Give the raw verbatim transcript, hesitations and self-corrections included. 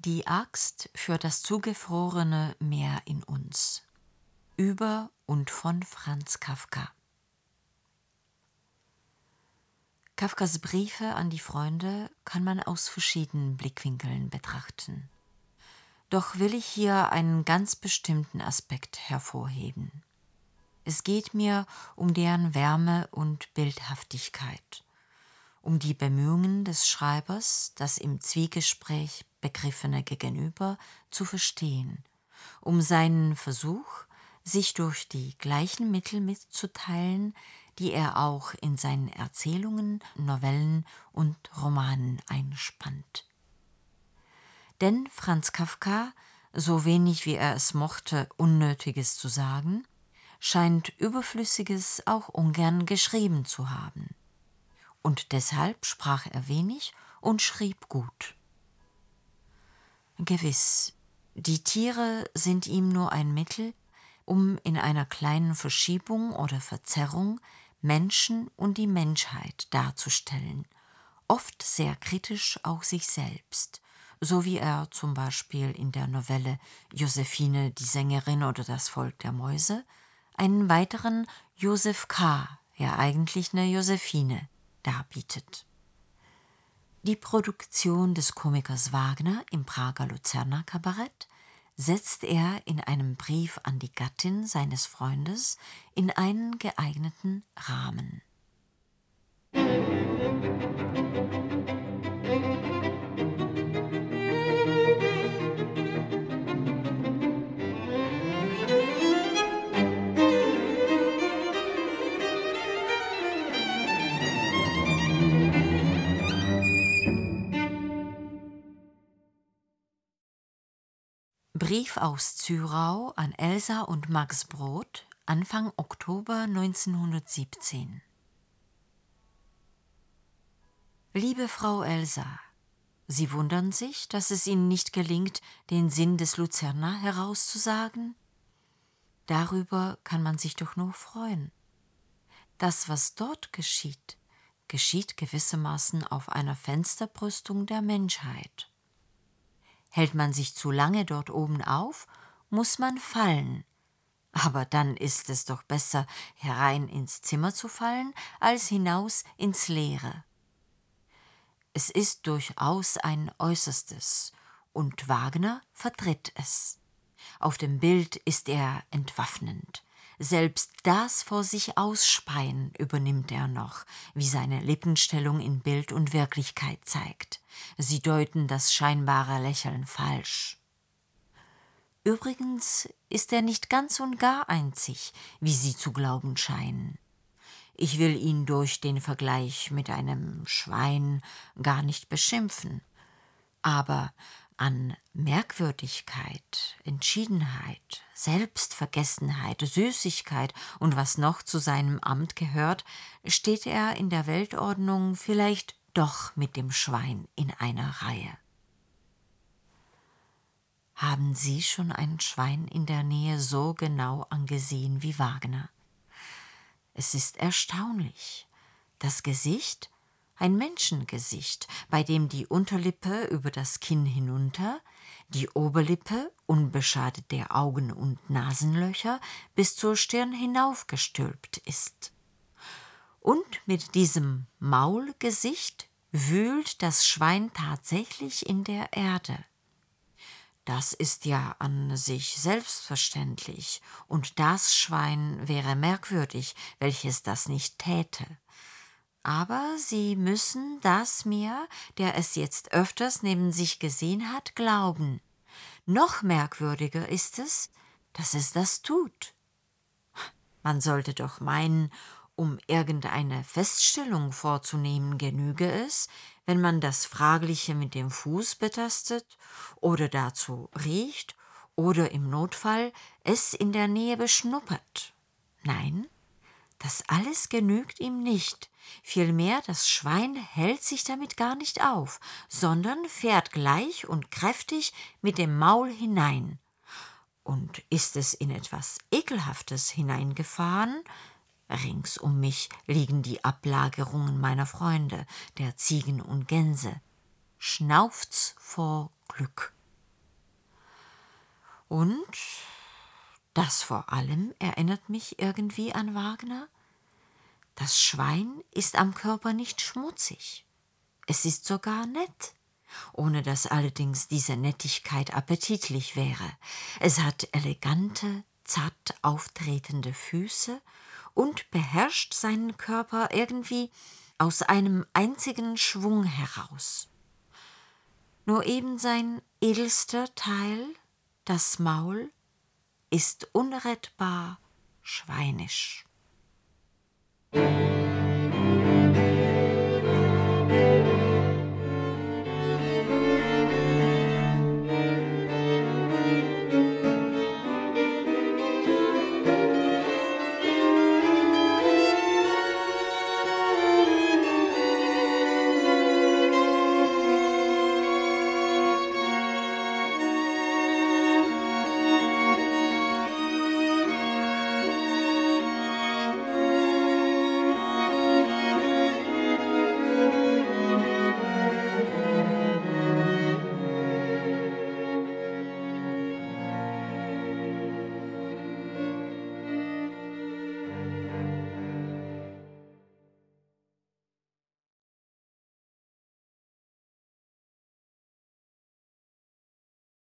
Die Axt für das zugefrorene Meer in uns. Über und von Franz Kafka. Kafkas Briefe an die Freunde kann man aus verschiedenen Blickwinkeln betrachten. Doch will ich hier einen ganz bestimmten Aspekt hervorheben. Es geht mir um deren Wärme und Bildhaftigkeit, um die Bemühungen des Schreibers, das im Zwiegespräch begriffene Gegenüber zu verstehen, um seinen Versuch, sich durch die gleichen Mittel mitzuteilen, die er auch in seinen Erzählungen, Novellen und Romanen einspannt. Denn Franz Kafka, so wenig wie er es mochte, Unnötiges zu sagen, scheint Überflüssiges auch ungern geschrieben zu haben. Und deshalb sprach er wenig und schrieb gut. Gewiss, die Tiere sind ihm nur ein Mittel, um in einer kleinen Verschiebung oder Verzerrung Menschen und die Menschheit darzustellen, oft sehr kritisch auch sich selbst, so wie er zum Beispiel in der Novelle Josephine, die Sängerin oder das Volk der Mäuse, einen weiteren Joseph K., ja eigentlich eine Josephine, darbietet. Die Produktion des Komikers Wagner im Prager Luzerner Kabarett setzt er in einem Brief an die Gattin seines Freundes in einen geeigneten Rahmen. Brief aus Zürau an Elsa und Max Brod, Anfang Oktober neunzehnhundertsiebzehn. Liebe Frau Elsa, Sie wundern sich, dass es Ihnen nicht gelingt, den Sinn des Luzerner herauszusagen? Darüber kann man sich doch nur freuen. Das, was dort geschieht, geschieht gewissermaßen auf einer Fensterbrüstung der Menschheit. Hält man sich zu lange dort oben auf, muss man fallen. Aber dann ist es doch besser, herein ins Zimmer zu fallen, als hinaus ins Leere. Es ist durchaus ein Äußerstes, und Wagner vertritt es. Auf dem Bild ist er entwaffnend. Selbst das vor sich Ausspeien übernimmt er noch, wie seine Lippenstellung in Bild und Wirklichkeit zeigt. Sie deuten das scheinbare Lächeln falsch. Übrigens ist er nicht ganz und gar einzig, wie Sie zu glauben scheinen. Ich will ihn durch den Vergleich mit einem Schwein gar nicht beschimpfen. Aber an Merkwürdigkeit, Entschiedenheit, Selbstvergessenheit, Süßigkeit und was noch zu seinem Amt gehört, steht er in der Weltordnung vielleicht doch mit dem Schwein in einer Reihe. Haben Sie schon ein Schwein in der Nähe so genau angesehen wie Wagner? Es ist erstaunlich. Das Gesicht, ein Menschengesicht, bei dem die Unterlippe über das Kinn hinunter, die Oberlippe, unbeschadet der Augen- und Nasenlöcher, bis zur Stirn hinaufgestülpt ist. Und mit diesem Maulgesicht wühlt das Schwein tatsächlich in der Erde. Das ist ja an sich selbstverständlich, und das Schwein wäre merkwürdig, welches das nicht täte. Aber Sie müssen das mir, der es jetzt öfters neben sich gesehen hat, glauben. Noch merkwürdiger ist es, dass es das tut. Man sollte doch meinen, um irgendeine Feststellung vorzunehmen, genüge es, wenn man das Fragliche mit dem Fuß betastet oder dazu riecht oder im Notfall es in der Nähe beschnuppert. Nein, das alles genügt ihm nicht. Vielmehr, das Schwein hält sich damit gar nicht auf, sondern fährt gleich und kräftig mit dem Maul hinein. Und ist es in etwas Ekelhaftes hineingefahren? Rings um mich liegen die Ablagerungen meiner Freunde, der Ziegen und Gänse. Schnauft's vor Glück. Und das vor allem erinnert mich irgendwie an Wagner. Das Schwein ist am Körper nicht schmutzig. Es ist sogar nett, ohne dass allerdings diese Nettigkeit appetitlich wäre. Es hat elegante, zart auftretende Füße und beherrscht seinen Körper irgendwie aus einem einzigen Schwung heraus. Nur eben sein edelster Teil, das Maul, ist unrettbar schweinisch.